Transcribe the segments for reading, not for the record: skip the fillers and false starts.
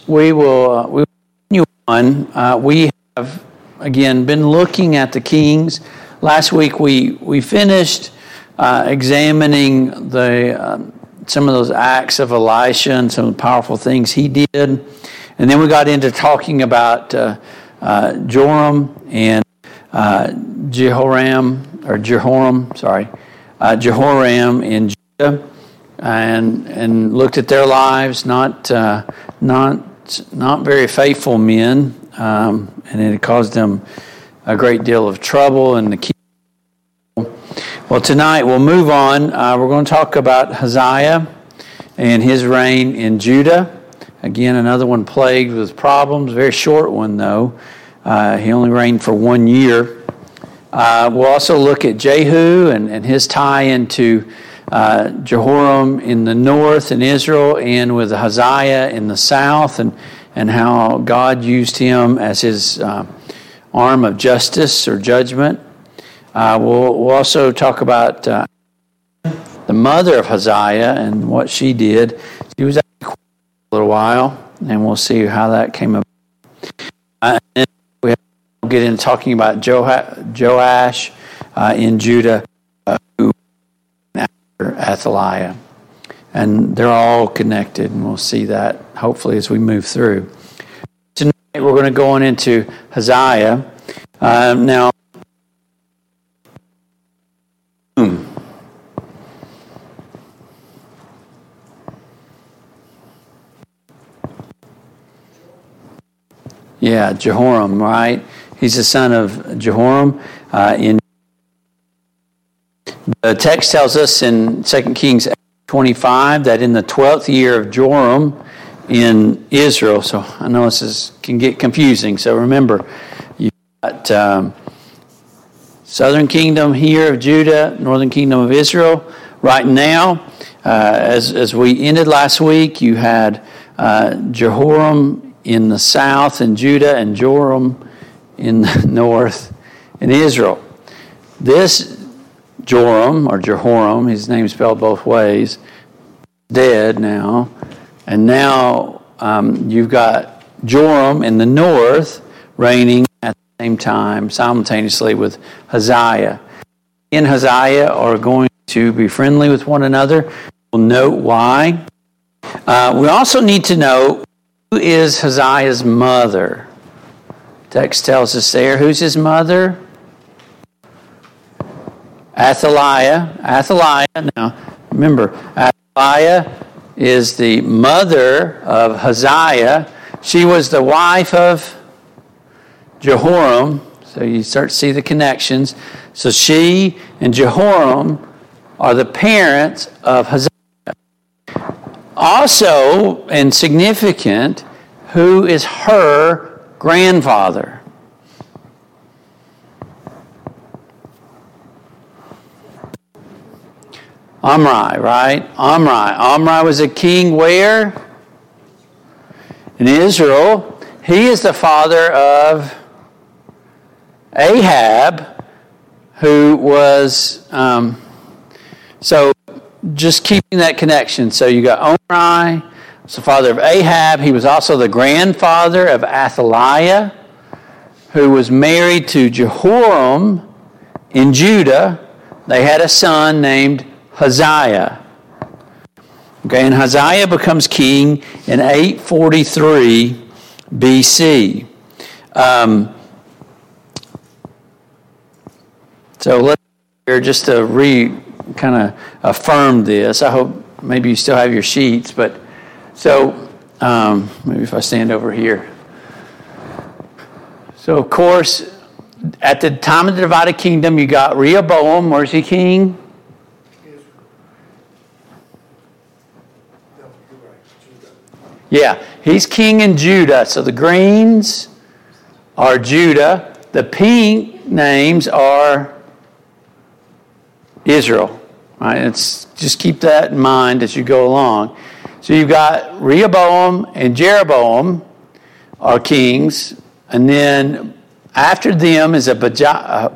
we will continue on. We have, again, been looking at the kings. Last week we finished examining some of those acts of Elisha and some of the powerful things he did. And then we got into talking about Joram and Jehoram in Judah, and looked at their lives, not very faithful men, and it caused them a great deal of trouble in the kingdom. Well, tonight we'll move on. We're going to talk about Hazael and his reign in Judah. Again, another one plagued with problems. Very short one, though. He only reigned for 1 year. We'll also look at Jehu and his tie into Jehoram in the north in Israel, and with Hazael in the south, and how God used him as his arm of justice or judgment. We'll also talk about the mother of Hazael and what she did. She was actually a little while, and we'll see how that came about. And we'll get into talking about Joash in Judah, who after Athaliah. And they're all connected, and we'll see that hopefully as we move through. Tonight we're going to go on into Hazael. Now, yeah, Jehoram, right? He's the son of Jehoram. The text tells us in 2 Kings 25 that in the 12th year of Joram in Israel, so I know this can get confusing, so remember, you've got southern kingdom here of Judah, northern kingdom of Israel. Right now, as we ended last week, you had Jehoram in the south in Judah and Joram in the north in Israel. This Joram, or Jehoram, his name's spelled both ways, dead now. And now you've got Joram in the north reigning at the same time, simultaneously with Hazael. And Hazael are going to be friendly with one another. We'll note why. We also need to know who is Hazael's mother. Text tells us there. Who's his mother? Athaliah. Now, remember, Athaliah is the mother of Hazael. She was the wife of Jehoram. So you start to see the connections. So she and Jehoram are the parents of Hazael. Also, and significant, who is her grandfather? Omri, right? Omri was a king where? In Israel. He is the father of Ahab, who was, so just keeping that connection. So you got Omri, was the father of Ahab. He was also the grandfather of Athaliah, who was married to Jehoram in Judah. They had a son named Hazael. Okay, and Hazael becomes king in 843 BC. So let's here just to kind of affirm this. I hope maybe you still have your sheets, but so maybe if I stand over here. So of course, at the time of the divided kingdom, you got Rehoboam. Where's he king? Yeah, he's king in Judah. So the greens are Judah. The pink names are Israel. Right? It's just keep that in mind as you go along. So you've got Rehoboam and Jeroboam are kings, and then after them is Abijah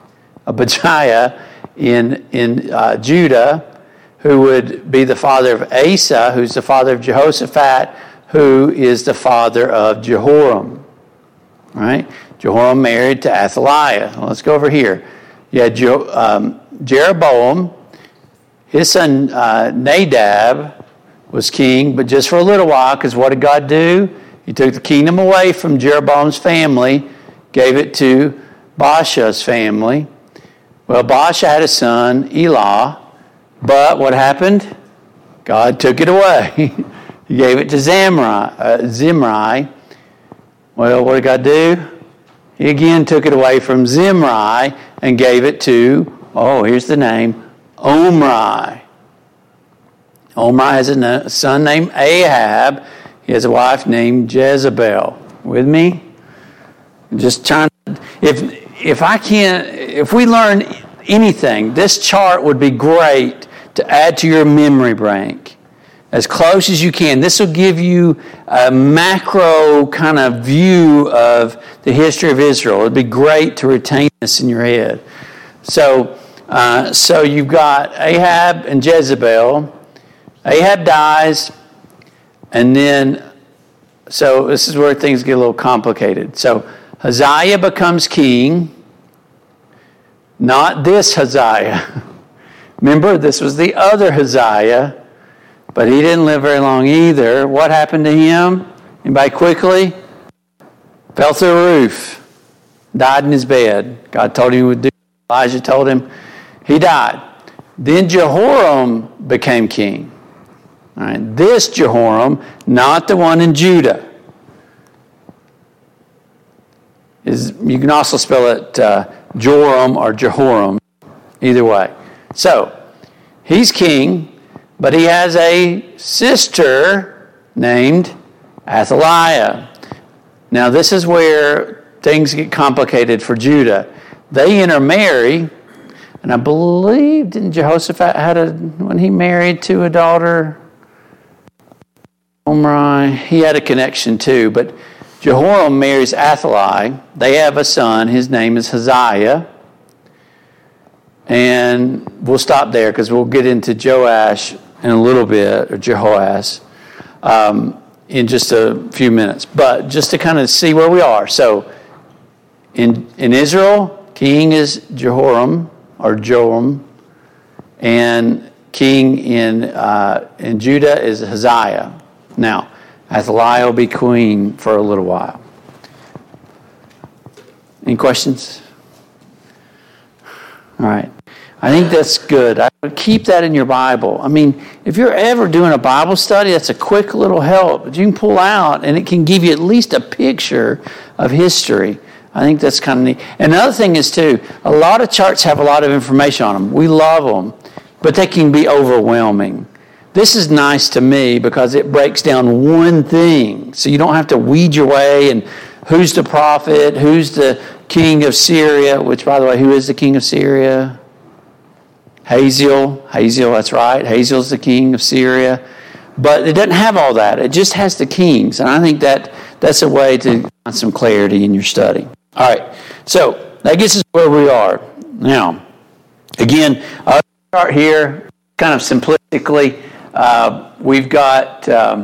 in Judah, who would be the father of Asa, who's the father of Jehoshaphat, who is the father of Jehoram. All right? Jehoram married to Athaliah. Let's go over here. You had Jeroboam. His son Nadab was king, but just for a little while, because what did God do? He took the kingdom away from Jeroboam's family, gave it to Baasha's family. Well, Baasha had a son, Elah, but what happened? God took it away. He gave it to Zimri. Well, what did God do? He again took it away from Zimri and gave it to, here's the name, Omri. Omri has a son named Ahab. He has a wife named Jezebel. With me? Just trying to, if we learn anything, this chart would be great to add to your memory bank. As close as you can. This will give you a macro kind of view of the history of Israel. It'd be great to retain this in your head. So you've got Ahab and Jezebel. Ahab dies, and then, so this is where things get a little complicated. So Hazael becomes king, not this Hazael. Remember, this was the other Hazael, but he didn't live very long either. What happened to him? Anybody quickly? Fell through the roof. Died in his bed. God told him he would do. Elijah told him. He died. Then Jehoram became king. All right, this Jehoram, not the one in Judah. You can also spell it Joram or Jehoram, either way. So, he's king, but he has a sister named Athaliah. Now, this is where things get complicated for Judah. They intermarry, and I believe, didn't Jehoshaphat when he married to a daughter, Omri, he had a connection too, but Jehoram marries Athaliah. They have a son. His name is Hazael. And we'll stop there because we'll get into Joash in a little bit, or Jehoash, in just a few minutes. But just to kind of see where we are. So in Israel, king is Jehoram or Joram, and king in Judah is Hazael. Now, Athaliah will be queen for a little while. Any questions? All right. I think that's good. I would keep that in your Bible. I mean, if you're ever doing a Bible study, that's a quick little help that you can pull out, and it can give you at least a picture of history. I think that's kind of neat. And another thing is, too, a lot of charts have a lot of information on them. We love them, but they can be overwhelming. This is nice to me because it breaks down one thing. So you don't have to weed your way and who's the prophet, who's the king of Syria, which, by the way, who is the king of Syria? Hazael, that's right. Hazael's the king of Syria. But it doesn't have all that. It just has the kings. And I think that's a way to find some clarity in your study. All right. So that gets us where we are. Now, again, I'll start here kind of simplistically. We've got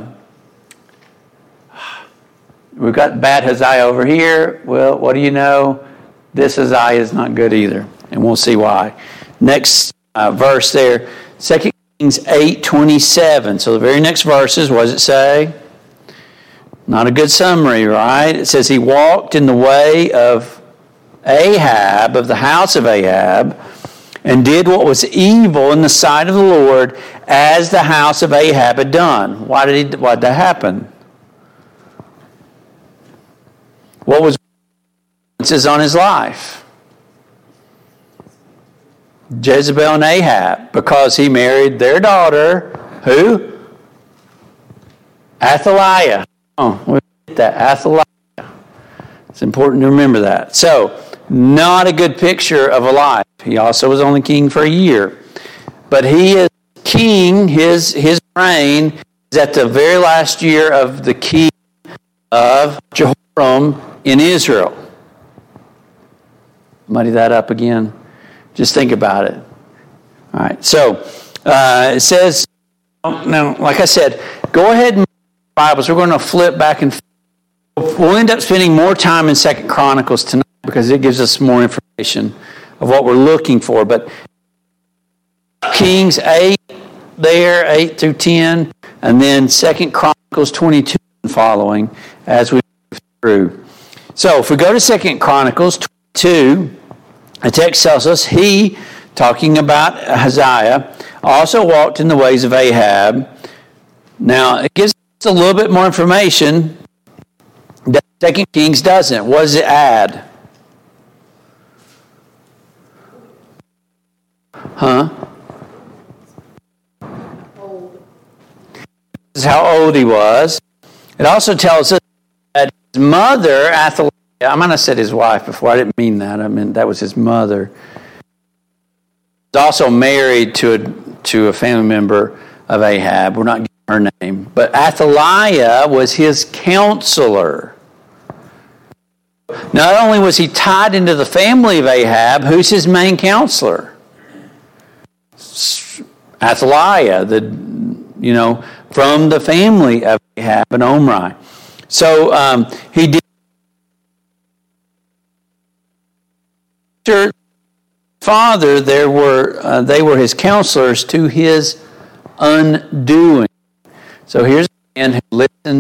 bad Hazael over here. Well, what do you know? This Hazael is not good either. And we'll see why. Next verse there, 2 Kings 8:27. So the very next verses, what does it say? Not a good summary, right? It says he walked in the way of Ahab, of the house of Ahab, and did what was evil in the sight of the Lord, as the house of Ahab had done. Why did that happen? What was on his life? Jezebel and Ahab, because he married their daughter, who? Athaliah. Oh, we get that, Athaliah. It's important to remember that. So, not a good picture of a life. He also was only king for a year. But he is king, his reign is at the very last year of the king of Jehoram in Israel. Muddy that up again. Just think about it. All right. So it says, now, like I said, go ahead and Bibles, we're going to flip back and forth. We'll end up spending more time in 2 Chronicles tonight because it gives us more information of what we're looking for. But Kings 8 there, 8 through 10, and then 2 Chronicles 22 and following as we move through. So if we go to 2 Chronicles 22, the text tells us he, talking about Hazael, also walked in the ways of Ahab. Now, it gives us a little bit more information that 2 Kings doesn't. What does it add? This is how old he was. It also tells us that his mother, Athaliah, I might have said his wife before. I didn't mean that. I meant that was his mother. He was also married to a family member of Ahab. We're not giving her name. But Athaliah was his counselor. Not only was he tied into the family of Ahab, who's his main counselor? Athaliah, from the family of Ahab and Omri. So he did. Father, they were his counselors to his undoing. So here's a man who listened,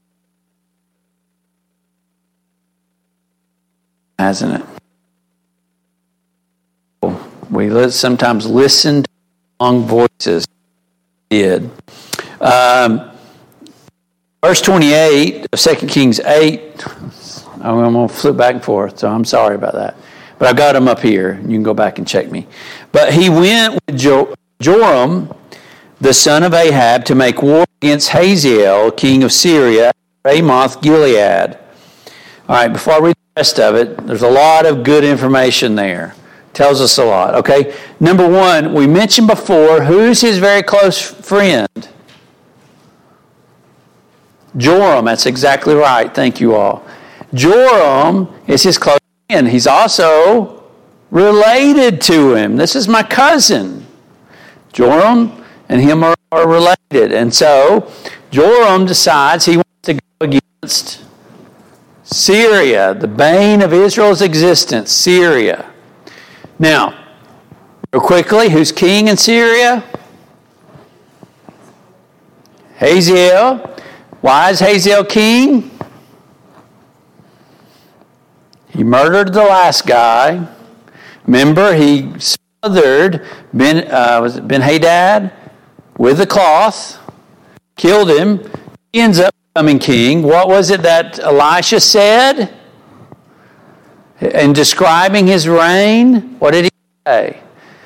hasn't it? We sometimes listen to long voices. Did. Verse 28 of 2 Kings 8, I'm going to flip back and forth, so I'm sorry about that. But I've got them up here. You can go back and check me. But he went with Joram, the son of Ahab, to make war against Hazael, king of Syria, Ramoth Gilead. All right, before I read the rest of it, there's a lot of good information there. Tells us a lot, okay? Number one, we mentioned before, who's his very close friend? Joram, that's exactly right. Thank you all. Joram is his close friend. He's also related to him. This is my cousin. Joram and him are related. And so, Joram decides he wants to go against Syria, the bane of Israel's existence, Syria. Now, real quickly, who's king in Syria? Hazael. Why is Hazael king? He murdered the last guy. Remember, he smothered Ben-Hadad with a cloth, killed him. He ends up becoming king. What was it that Elisha said in describing his reign? What did he say?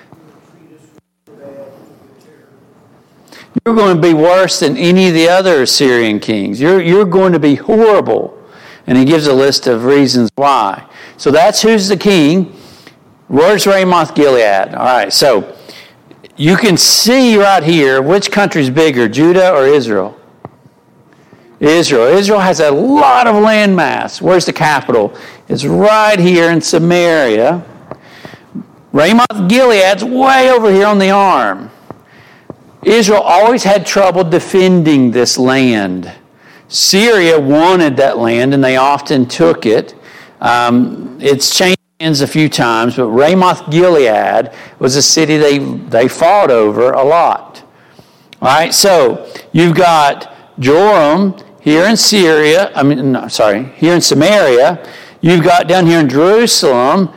You're going to be worse than any of the other Assyrian kings. You're going to be horrible. And he gives a list of reasons why. So that's who's the king. Where's Ramoth Gilead? All right, so you can see right here which country's bigger, Judah or Israel? Israel. Israel has a lot of land mass. Where's the capital? It's right here in Samaria. Ramoth Gilead's way over here on the arm. Israel always had trouble defending this land. Syria wanted that land, and they often took it. It's changed hands a few times, but Ramoth Gilead was a city they fought over a lot. All right, so you've got Joram here in Syria. Here in Samaria. You've got down here in Jerusalem,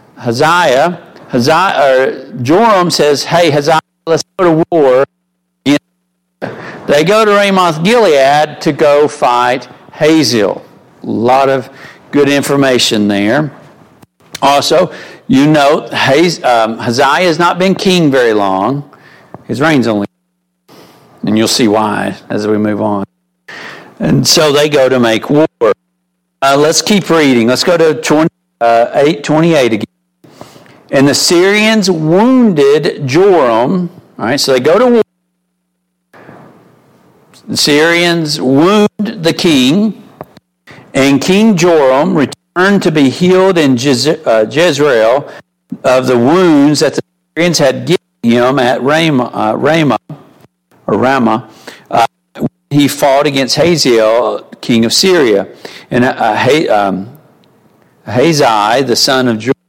Joram says, "Hey, Hazael, let's go to war." They go to Ramoth Gilead to go fight Hazael. A lot of good information there. Also, you note Hazael has not been king very long. His reigns only, and you'll see why as we move on. And so they go to make war. Let's keep reading. Let's go to 8:28 again. And the Syrians wounded Joram. All right, so they go to war. The Syrians wound the king, and King Joram returned to be healed in Jezreel of the wounds that the Syrians had given him at Ramah, he fought against Hazael, king of Syria. And Ahaziah, the son of Joram.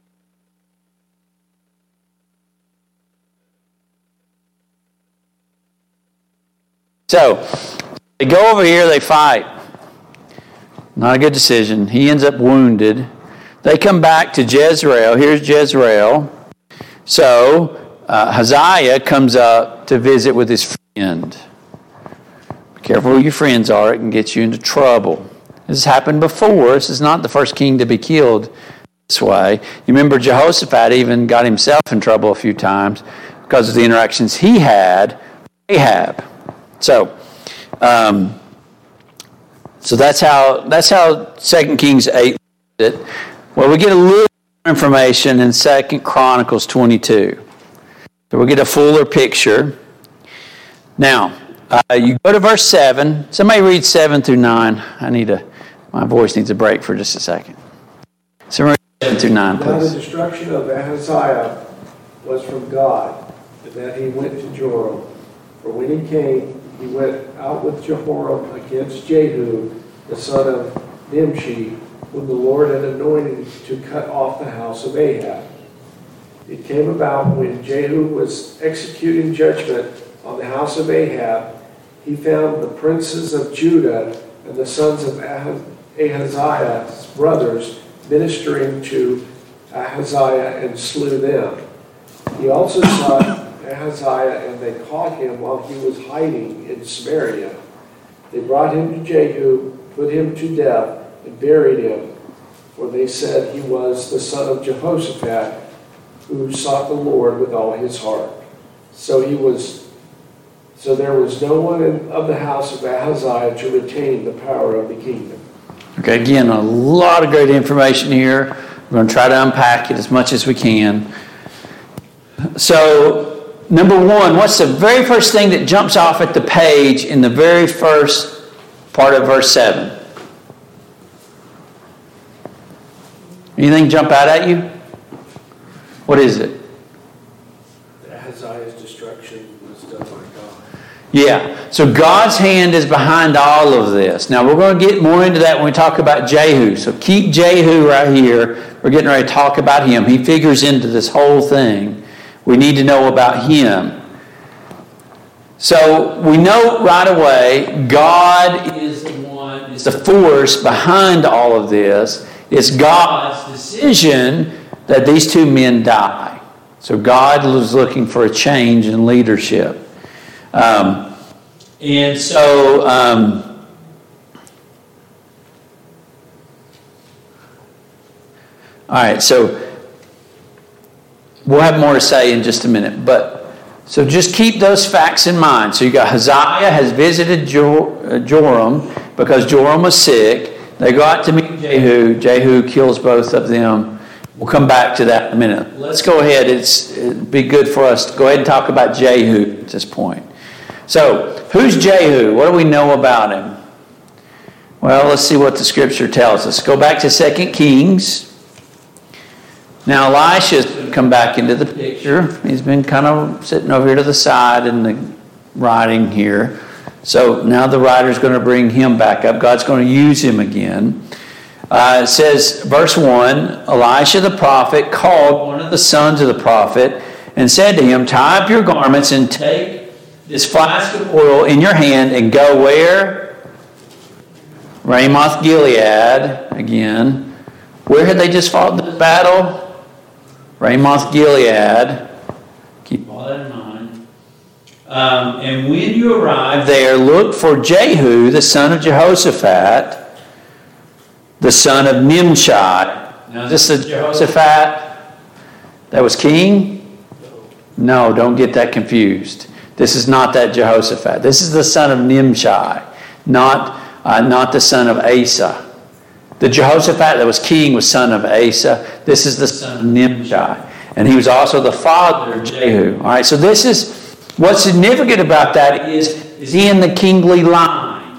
So, they go over here, they fight. Not a good decision. He ends up wounded. They come back to Jezreel. Here's Jezreel. So, Hazael comes up to visit with his friend. Be careful who your friends are. It can get you into trouble. This has happened before. This is not the first king to be killed this way. You remember Jehoshaphat even got himself in trouble a few times because of the interactions he had with Ahab. So that's how 2 Kings 8 it. Well, we get a little more information in 2 Chronicles 22. So we'll get a fuller picture. Now, you go to verse 7. Somebody read 7 through 9. My voice needs a break for just a second. Somebody read 7 through 9, please. Now the destruction of Ahaziah was from God, and that he went to Joram. For when he came, he went out with Jehoram against Jehu, the son of Nimshi, whom the Lord had anointed to cut off the house of Ahab. It came about when Jehu was executing judgment on the house of Ahab, he found the princes of Judah and the sons of Ahaziah's brothers ministering to Ahaziah and slew them. He also sought Ahaziah, and they caught him while he was hiding in Samaria. They brought him to Jehu, put him to death, and buried him, for they said he was the son of Jehoshaphat, who sought the Lord with all his heart. So there was no one of the house of Ahaziah to retain the power of the kingdom. Okay, again, a lot of great information here. We're going to try to unpack it as much as we can. So, number one, what's the very first thing that jumps off at the page in the very first part of verse 7? Anything jump out at you? What is it? Ahaziah's destruction was done by God. Yeah, so God's hand is behind all of this. Now, we're going to get more into that when we talk about Jehu. So keep Jehu right here. We're getting ready to talk about him. He figures into this whole thing. We need to know about him. So we know right away God is the one, is the force behind all of this. It's God's decision that these two men die. So God was looking for a change in leadership. All right, so we'll have more to say in just a minute. So just keep those facts in mind. So you got Hazael has visited Joram because Joram was sick. They go out to meet Jehu. Jehu kills both of them. We'll come back to that in a minute. Let's go ahead. It'd be good for us to go ahead and talk about Jehu at this point. So, who's Jehu? What do we know about him? Well, let's see what the scripture tells us. Go back to 2 Kings. Now, Elisha's come back into the picture. He's been kind of sitting over here to the side in the writing here. So now the writer's going to bring him back up. God's going to use him again. It says, verse 1, Elisha the prophet called one of the sons of the prophet and said to him, tie up your garments and take this flask of oil in your hand and go where? Ramoth Gilead again. Where had they just fought the battle? Ramoth Gilead. Keep all that in mind. And when you arrive there, look for Jehu, the son of Jehoshaphat, the son of Nimshi. Now, is this the Jehoshaphat that was king? No, don't get that confused. This is not that Jehoshaphat. This is the son of Nimshi, not the son of Asa. The Jehoshaphat that was king was son of Asa. This is the son of Nimshi. And he was also the father of Jehu. All right, so this is, what's significant about that is he in the kingly line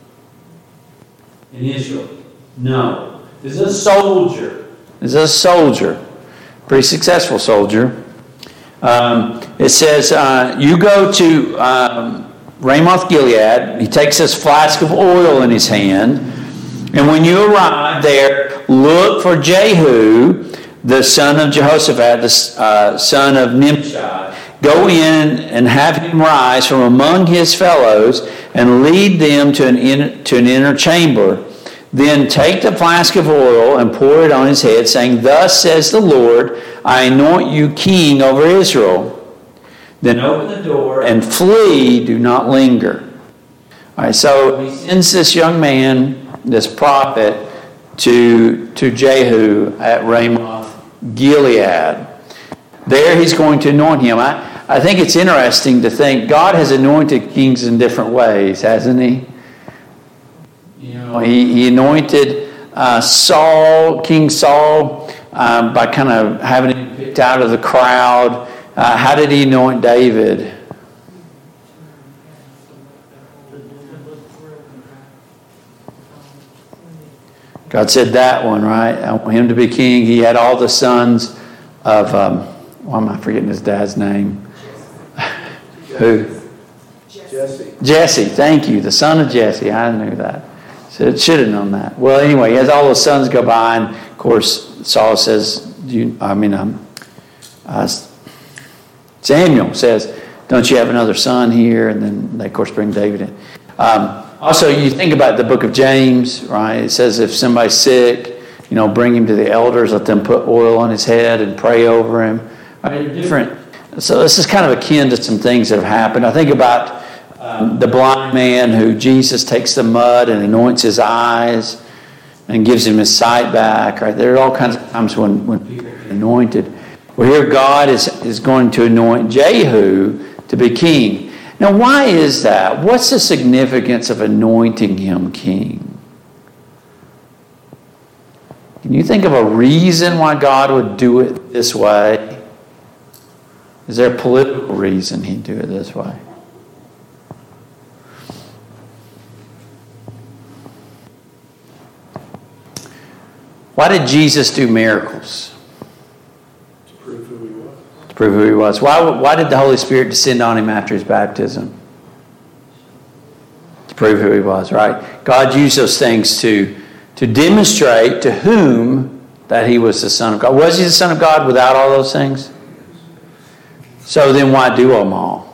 in Israel? No. This is a soldier. This is a soldier. Pretty successful soldier. It says, you go to Ramoth Gilead. He takes this flask of oil in his hand. And when you arrive there, look for Jehu, the son of Jehoshaphat, the son of Nimshi. Go in and have him rise from among his fellows and lead them to an inner chamber. Then take the flask of oil and pour it on his head, saying, Thus says the Lord, I anoint you king over Israel. Then open the door and flee, do not linger. All right, so he sends this young man, this prophet, to Jehu at Ramoth Gilead. There he's going to anoint him. I think it's interesting to think God has anointed kings in different ways, hasn't he? You know, he anointed King Saul, by kind of having him picked out of the crowd. How did he anoint David? God said that one, right? I want him to be king. He had all the sons of, why am I forgetting his dad's name? Who? Jesse, thank you. The son of Jesse. I knew that. So should have known that. Well, anyway, he has all those sons go by, and of course, Saul says, Samuel says, don't you have another son here? And then they, of course, bring David in. Also, you think about the book of James, right? It says if somebody's sick, bring him to the elders, let them put oil on his head and pray over him. Right? Different. So this is kind of akin to some things that have happened. I think about the blind man who Jesus takes the mud and anoints his eyes and gives him his sight back. Right? There are all kinds of times when people are anointed. Well, here God is going to anoint Jehu to be king. Now, why is that? What's the significance of anointing him king? Can you think of a reason why God would do it this way? Is there a political reason he'd do it this way? Why did Jesus do miracles? To prove who he was. To prove who he was. Why did the Holy Spirit descend on him after his baptism? To prove who he was, right? God used those things to demonstrate to whom that he was the Son of God. Was he the Son of God without all those things? So then why do them all?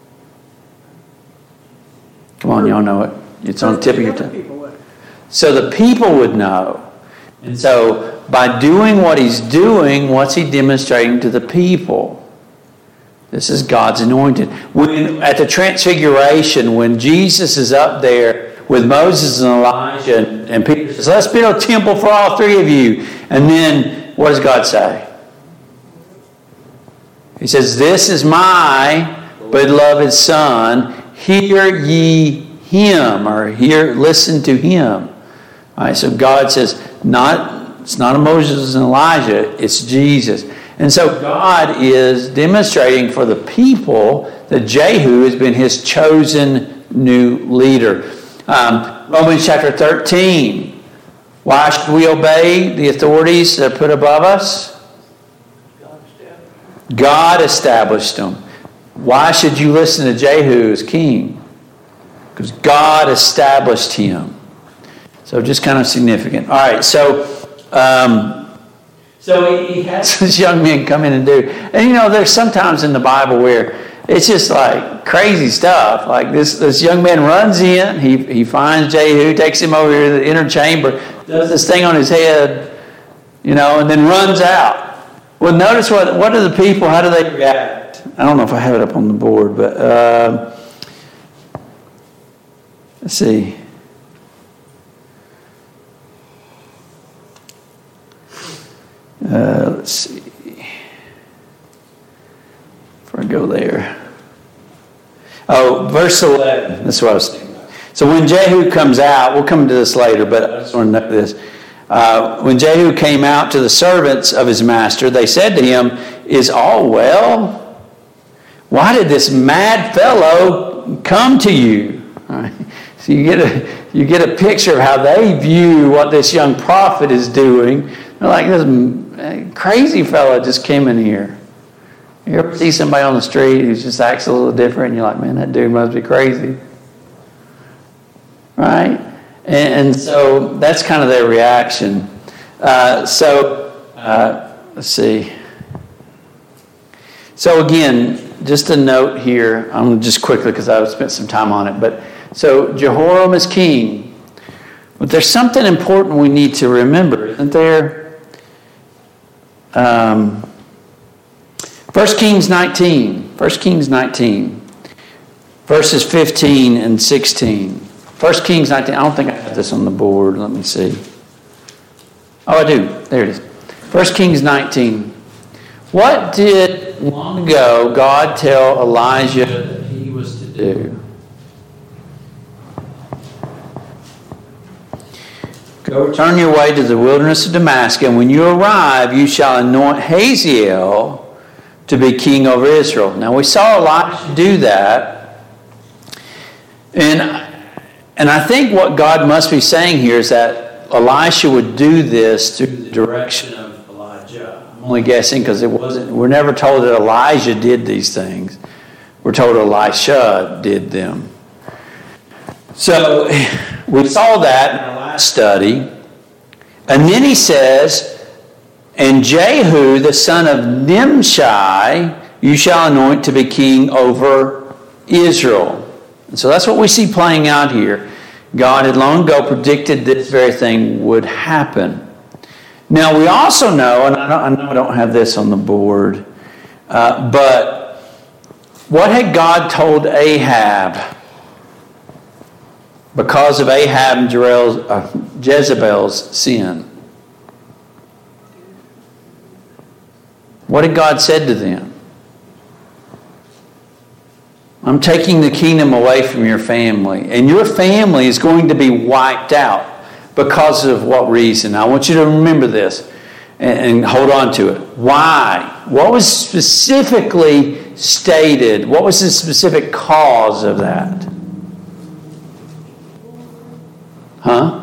Come on, y'all know it. It's on the tip of your tongue. So the people would know. And so by doing what he's doing, what's he demonstrating to the people? This is God's anointed. At the Transfiguration, when Jesus is up there with Moses and Elijah, and Peter says, let's build a temple for all three of you. And then what does God say? He says, this is my beloved Son. Hear ye him, or listen to him. All right, so God says, it's not Moses and Elijah, it's Jesus. And so God is demonstrating for the people that Jehu has been his chosen new leader. Romans chapter 13. Why should we obey the authorities that are put above us? God established them. Why should you listen to Jehu as king? Because God established him. So just kind of significant. All right, so he has this young man come in and do. And there's sometimes in the Bible where it's just like crazy stuff. Like this young man runs in, he finds Jehu, takes him over to the inner chamber, does this thing on his head, and then runs out. Well, notice what do the people, how do they react? I don't know if I have it up on the board, but let's see. Let's see. Before I go there. Oh, verse 11. That's what I was thinking. So when Jehu comes out, we'll come to this later, but I just want to note this. When Jehu came out to the servants of his master, they said to him, is all well? Why did this mad fellow come to you? All right. So you get a picture of how they view what this young prophet is doing. They're like, this crazy fellow just came in here. You ever see somebody on the street who just acts a little different and you're like, man, that dude must be crazy. Right? And so that's kind of their reaction. Let's see. So again, just a note here. I'm just quickly because I've spent some time on it. But so Jehoram is king. But there's something important we need to remember, isn't there? 1 Kings 19. 1 Kings 19. Verses 15 and 16. 1 Kings 19. I don't think I have this on the board. Let me see. Oh, I do. There it is. 1 Kings 19. What did long ago God tell Elijah that he was to do? Go turn your way to the wilderness of Damascus, and when you arrive, you shall anoint Hazael to be king over Israel. Now, we saw Elijah do that. And I think what God must be saying here is that Elisha would do this through the direction of Elijah. I'm only guessing because we're never told that Elijah did these things. We're told Elisha did them. So we saw that in our last study. And then he says, and Jehu, the son of Nimshi, you shall anoint to be king over Israel. And so that's what we see playing out here. God had long ago predicted this very thing would happen. Now we also know, and I know I don't have this on the board, but what had God told Ahab because of Ahab and Jezebel's sin? What had God said to them? I'm taking the kingdom away from your family, and your family is going to be wiped out. Because of what reason? I want you to remember this and hold on to it. Why? What was specifically stated? What was the specific cause of that? Huh?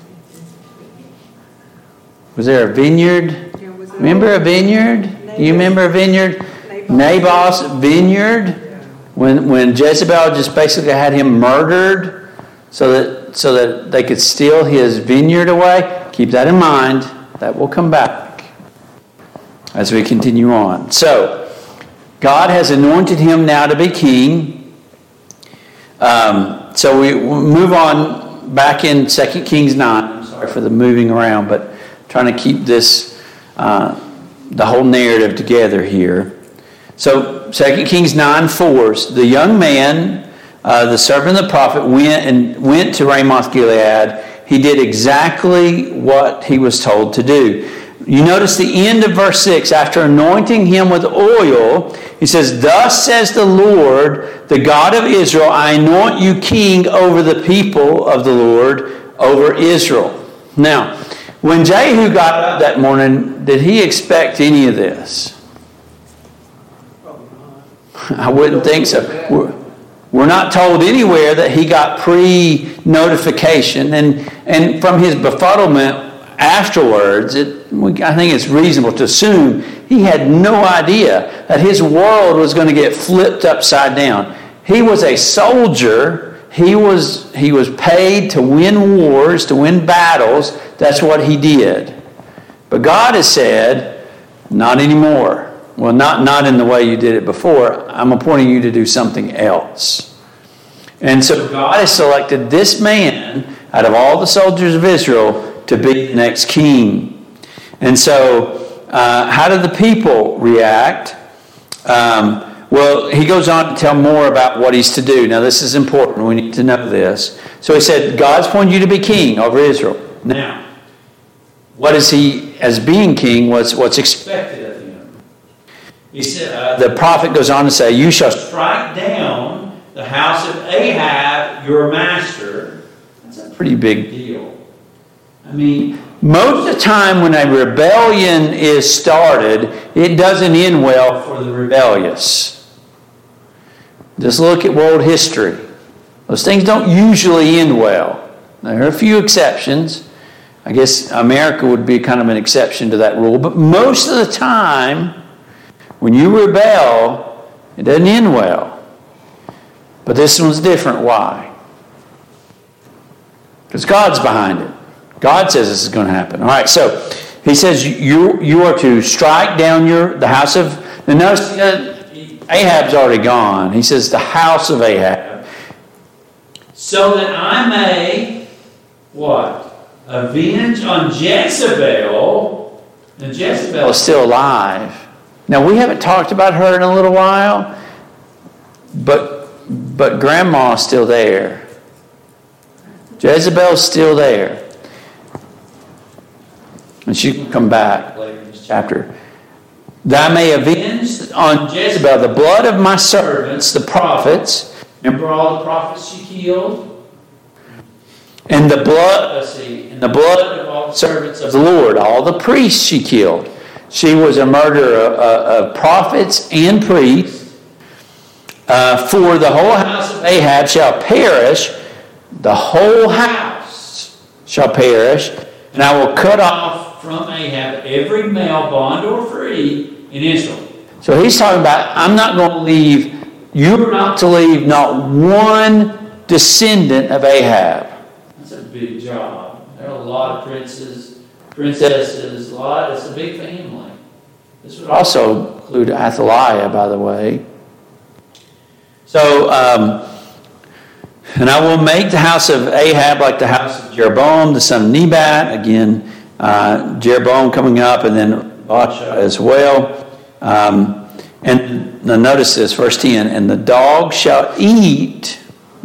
Was there a vineyard? Remember a vineyard? Do you remember a vineyard? Naboth's vineyard? When Jezebel just basically had him murdered so that they could steal his vineyard away. Keep that in mind. That will come back as we continue on. So, God has anointed him now to be king. So we move on back in 2 Kings 9. I'm sorry for the moving around, but trying to keep this, the whole narrative together here. So 2 Kings 9:4, the young man, the servant of the prophet, went to Ramoth Gilead. He did exactly what he was told to do. You notice the end of verse 6. After anointing him with oil, he says, "Thus says the Lord, the God of Israel, I anoint you king over the people of the Lord, over Israel." Now, when Jehu got up that morning, did he expect any of this? I wouldn't think so. We're not told anywhere that he got pre-notification. And from his befuddlement afterwards, I think it's reasonable to assume he had no idea that his world was going to get flipped upside down. He was a soldier. He was paid to win wars, to win battles. That's what he did. But God has said, not anymore. Well, not in the way you did it before. I'm appointing you to do something else. And so God has selected this man out of all the soldiers of Israel to be the next king. And so how did the people react? Well, he goes on to tell more about what he's to do. Now, this is important. We need to know this. So he said, God's appointed you to be king over Israel. Now, what is he, as being king, what's expected of him? He said, the prophet goes on to say, you shall strike down the house of Ahab, your master. That's a pretty big deal. I mean, most of the time when a rebellion is started, it doesn't end well for the rebellious. Just look at world history. Those things don't usually end well. There are a few exceptions. I guess America would be kind of an exception to that rule. But most of the time, When you rebel, it doesn't end well. But this one's different. Why? Because God's behind it. God says this is going to happen. All right, so he says you are to strike down the house of... Now notice Ahab's already gone. He says the house of Ahab. So that I may, what? Avenge on Jezebel. And Jezebel is still alive. Now we haven't talked about her in a little while. But Grandma's still there. Jezebel's still there. And she can come back later in this chapter. That I may avenge on Jezebel the blood of my servants, the prophets. Remember all the prophets she killed? And the blood, and the blood of all the servants of the Lord, all the priests she killed. She was a murderer of prophets and priests. For the whole house of Ahab shall perish, the whole house shall perish, and I will cut off from Ahab every male, bond or free, in Israel. So he's talking about, I'm not going to leave, you're not to leave not one descendant of Ahab. That's a big job. There are a lot of princes, princesses, it's a big family. This would also include Athaliah, by the way. So, and I will make the house of Ahab like the house of Jeroboam, the son of Nebat. Again, Jeroboam coming up, and then Baasha as well. And now notice this, verse 10. And the dog shall eat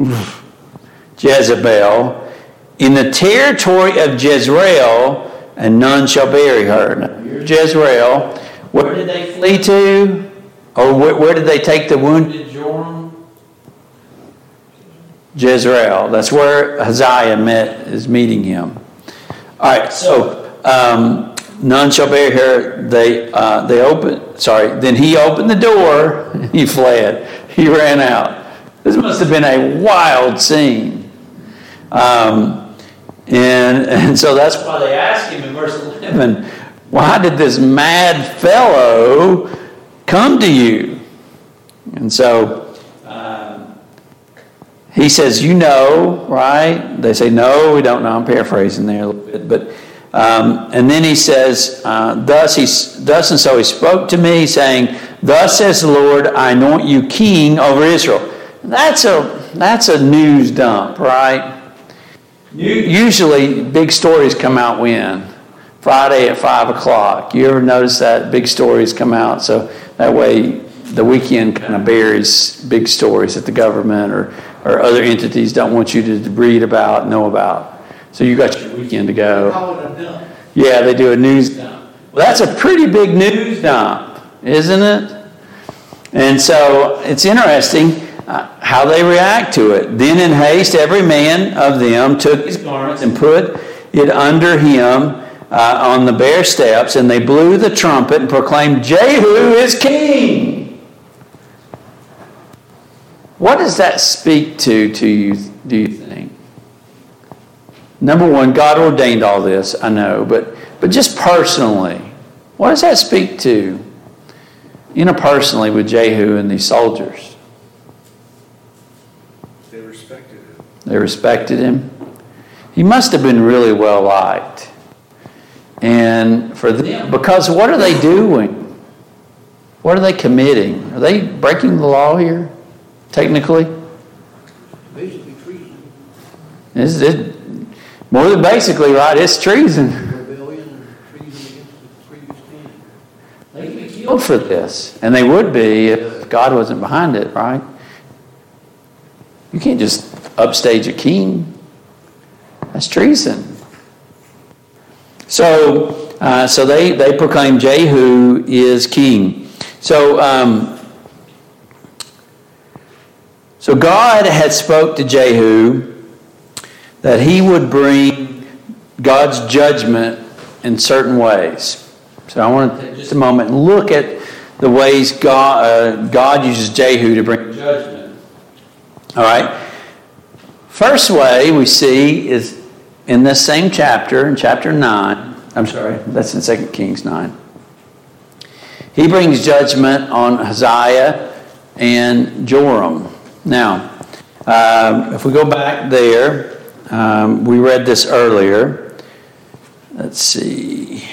Jezebel in the territory of Jezreel, and none shall bury her. Now, Jezreel, where did they flee to? Or where did they take the wounded Joram? Jezreel. That's where Hazael is meeting him. All right, so none shall bury her. Then he opened the door and he fled. He ran out. This must have been a wild scene. And so that's why they ask him in verse 11, why did this mad fellow come to you? And so he says, you know, right? They say, no, we don't know. I'm paraphrasing there a little bit. But and then he says, thus and so he spoke to me, saying, thus says the Lord, I anoint you king over Israel. That's a news dump, right? Usually big stories come out when? Friday at 5 o'clock. You ever notice that? Big stories come out. So that way the weekend kind of buries big stories that the government or other entities don't want you to read about, know about. So you got your weekend to go. Yeah, they do a news dump. Well, that's a pretty big news dump, isn't it? And so it's interesting how they react to it. Then in haste, every man of them took his garments and put it under him on the bare steps, and they blew the trumpet and proclaimed, Jehu is king. What does that speak to you, do you think? Number one, God ordained all this, I know, but just personally, what does that speak to interpersonally with Jehu and these soldiers? They respected him. They respected him. He must have been really well liked. And for them, because what are they doing? What are they committing? Are they breaking the law here? Technically? Basically treason. Is it more than basically, right? It's treason. Rebellion and treason against the previous king. They could be killed for this. And they would be if God wasn't behind it, right? You can't just upstage a king. That's treason. So they proclaim Jehu is king. So God had spoke to Jehu that he would bring God's judgment in certain ways. So I want to take just a moment and look at the ways God uses Jehu to bring judgment. All right. First way we see is in this same chapter, in chapter 9. I'm sorry, that's in 2 Kings 9. he brings judgment on Hazael and Joram. Now, if we go back there, we read this earlier. Let's see.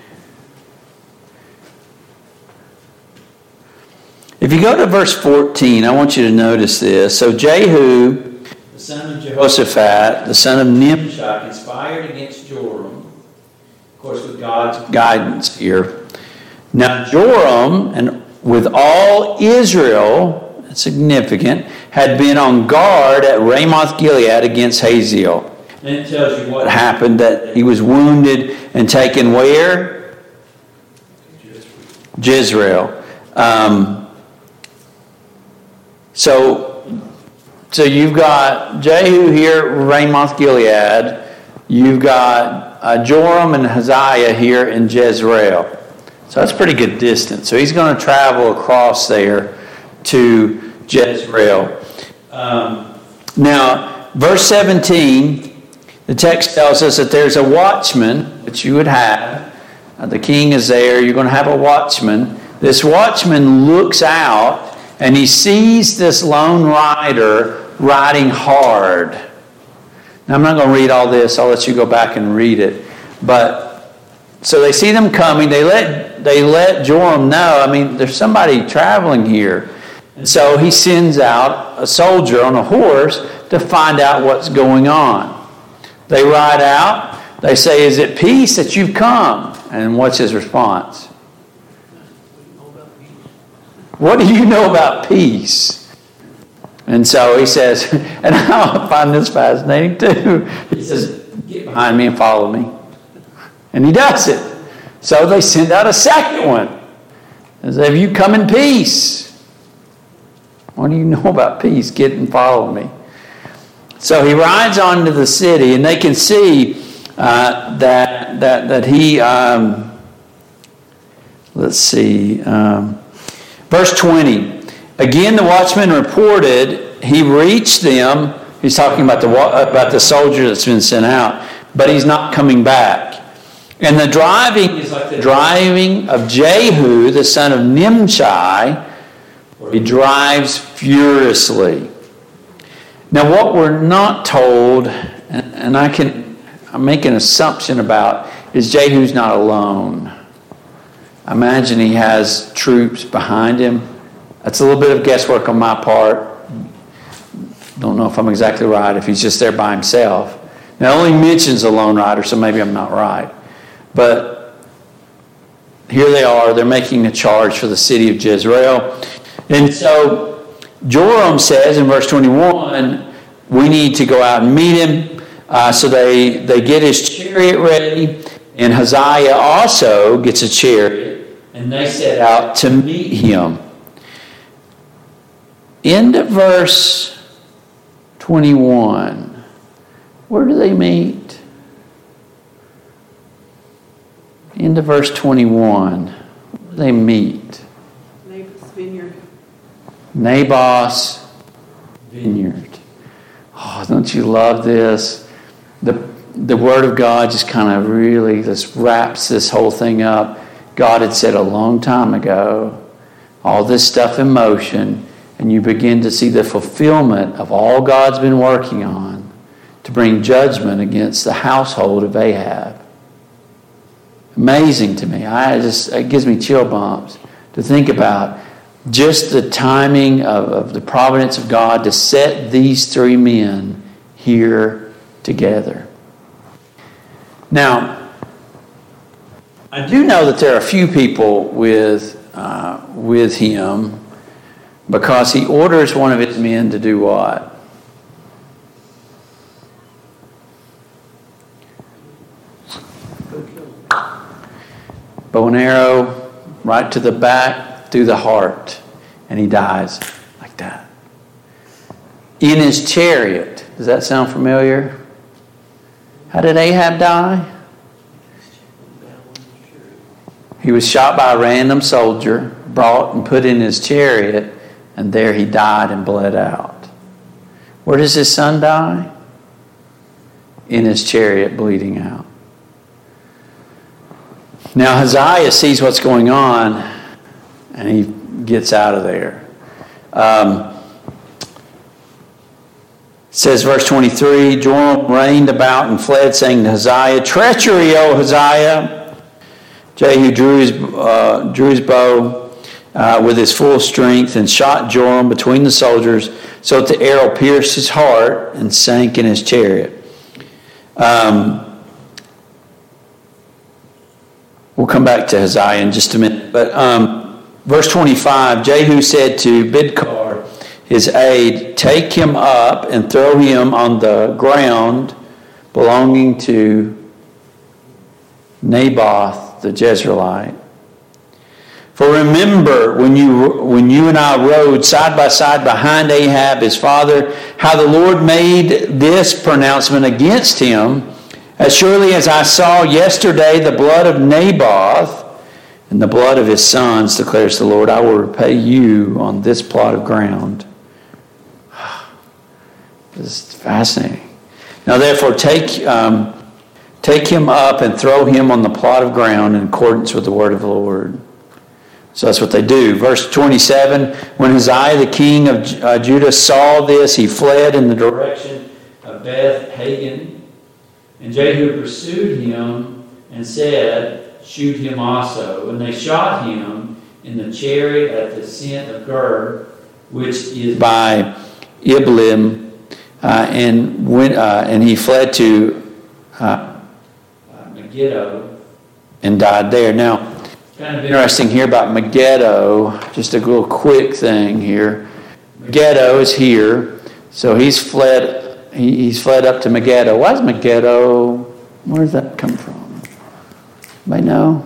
If you go to verse 14, I want you to notice this. So Jehu, the son of Jehoshaphat, the son of Nimshi, conspired against Joram, of course with God's guidance here. Now Joram, and with all Israel, that's significant, had been on guard at Ramoth Gilead against Hazael. And it tells you what happened, that he was wounded and taken where? Jezreel. So you've got Jehu here, Ramoth Gilead. You've got Joram and Hazael here in Jezreel. So that's a pretty good distance. So he's going to travel across there to Jezreel. Now, verse 17, the text tells us that there's a watchman, which you would have. The king is there. You're going to have a watchman. This watchman looks out and he sees this lone rider riding hard. Now, I'm not going to read all this. I'll let you go back and read it. But so they see them coming. They let Joram know. I mean, there's somebody traveling here. And so he sends out a soldier on a horse to find out what's going on. They ride out. They say, "Is it peace that you've come?" And what's his response? "What do you know about peace?" And so he says, and I find this fascinating too. He says, "Get behind me and follow me." And he does it. So they send out a second one. He says, "Have you come in peace? What do you know about peace? Get and follow me." So he rides on to the city, and they can see that he. Let's see. Verse 20. Again, the watchman reported he reached them. He's talking about the soldier that's been sent out, but he's not coming back. And the driving is like the driving of Jehu, the son of Nimshi, where he drives furiously. Now, what we're not told, and I'm making an assumption about, is Jehu's not alone. I imagine he has troops behind him. That's a little bit of guesswork on my part. Don't know if I'm exactly right, if he's just there by himself. Now, it only mentions a lone rider, so maybe I'm not right. But here they are. They're making a charge for the city of Jezreel. And so Joram says in verse 21, we need to go out and meet him. So they get his chariot ready. And Hazael also gets a chariot. And they set out to meet him. End of verse 21. Where do they meet? End of verse 21. Where do they meet? Naboth's vineyard. Naboth's vineyard. Oh, don't you love this? The Word of God just kind of really just wraps this whole thing up. God had said a long time ago, all this stuff in motion, and you begin to see the fulfillment of all God's been working on to bring judgment against the household of Ahab. Amazing to me. It gives me chill bumps to think about just the timing of the providence of God to set these three men here together. Now, I do know that there are a few people with him, because he orders one of his men to do what? Bow and arrow, right to the back, through the heart. And he dies like that. In his chariot. Does that sound familiar? How did Ahab die? He was shot by a random soldier, brought and put in his chariot, and there he died and bled out. Where does his son die? In his chariot, bleeding out. Now Hazael sees what's going on, And he gets out of there. It says, verse 23, Joram reigned about and fled, saying to Hazael, "Treachery, O Hazael!" Jehu drew his bow with his full strength and shot Joram between the soldiers, so that the arrow pierced his heart and sank in his chariot. We'll come back to Hazael in just a minute. But verse 25, Jehu said to Bidkar, his aide, "Take him up and throw him on the ground belonging to Naboth the Jezreelite. For remember, when you and I rode side by side behind Ahab his father, how the Lord made this pronouncement against him, as surely as I saw yesterday the blood of Naboth and the blood of his sons, declares the Lord, I will repay you on this plot of ground." This is fascinating. Now therefore take him up and throw him on the plot of ground in accordance with the word of the Lord. So that's what they do. Verse 27, when Hazael the king of Judah saw this, he fled in the direction of Beth-Hagen. And Jehu pursued him and said, "Shoot him also." And they shot him in the chariot at the ascent of Gur, which is by Iblim, and he fled to Megiddo and died there. Now, kind of interesting here about Megiddo, just a little quick thing here. Megiddo is here, so he's fled up to Megiddo. Why is Megiddo, where does that come from? Anybody know?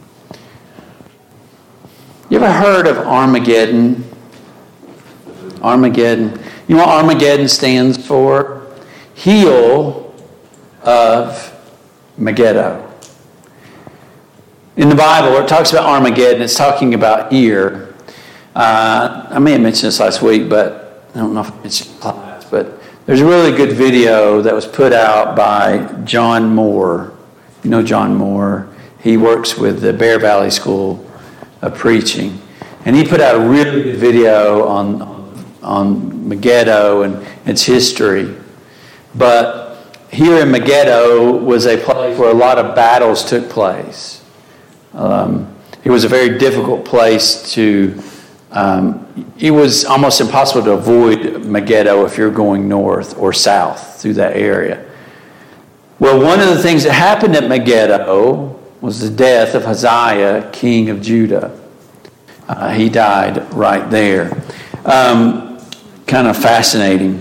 You ever heard of Armageddon? Armageddon. You know what Armageddon stands for? Heel of Megiddo. In the Bible, where it talks about Armageddon, it's talking about ear. I may have mentioned this last week, but I don't know if I mentioned it class, but there's a really good video that was put out by John Moore. You know John Moore. He works with the Bear Valley School of Preaching. And he put out a really good video on Megiddo and its history. But here in Megiddo was a place where a lot of battles took place. It was a very difficult place to... it was almost impossible to avoid Megiddo if you're going north or south through that area. Well, one of the things that happened at Megiddo was the death of Hazael, king of Judah. He died right there. Kind of fascinating.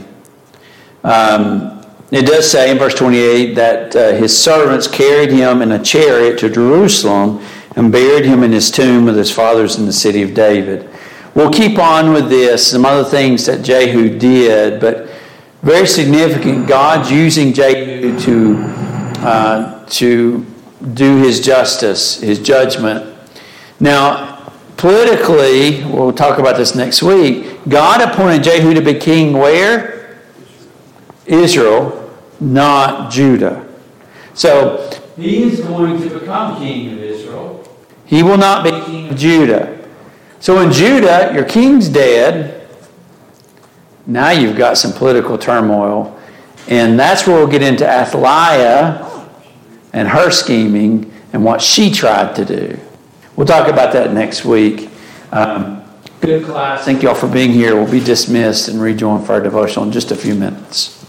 It does say in verse 28 that his servants carried him in a chariot to Jerusalem and buried him in his tomb with his fathers in the city of David. We'll keep on with this, some other things that Jehu did, but very significant. God's using Jehu to do his justice, his judgment. Now, politically, we'll talk about this next week, God appointed Jehu to be king where? Israel, not Judah. So, he is going to become king of Israel. He will not be king of Judah. So in Judah, your king's dead. Now you've got some political turmoil. And that's where we'll get into Athaliah and her scheming and what she tried to do. We'll talk about that next week. Good class. Thank you all for being here. We'll be dismissed and rejoin for our devotional in just a few minutes.